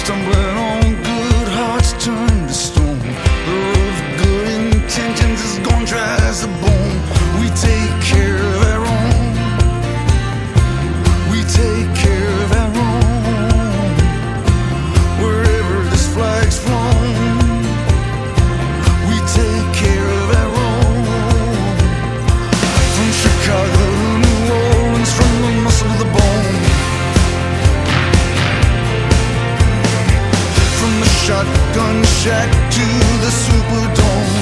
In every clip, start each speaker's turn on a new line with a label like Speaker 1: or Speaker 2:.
Speaker 1: stumbling on good hearts turned to stone. The road of good intentions is gone dry as a bone. We take care of our own. We take care of our own. Wherever this flag's flown, we take care of our own. From Chicago to New Orleans, from the muscle to the bone. From the shotgun shack to the Superdome.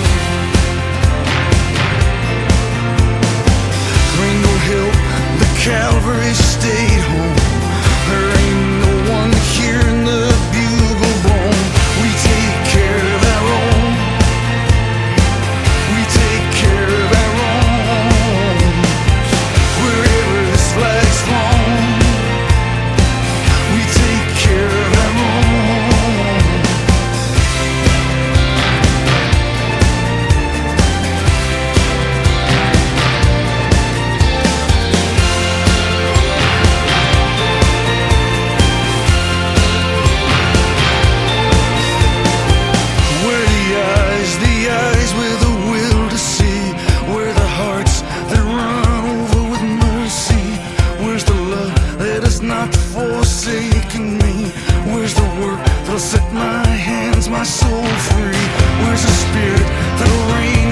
Speaker 1: Ringo Hill, the cavalry stayed home. There ain't no one hearing the bugle blown. We take care of our own. We take care of our own. Wherever this flag's flown, we take care of our own. Where the eyes with a will to see. Where the hearts that run over with mercy. Where's the love that has not forsaken me? Where's the work that'll set my hands, my soul free? Where's the spirit that'll reign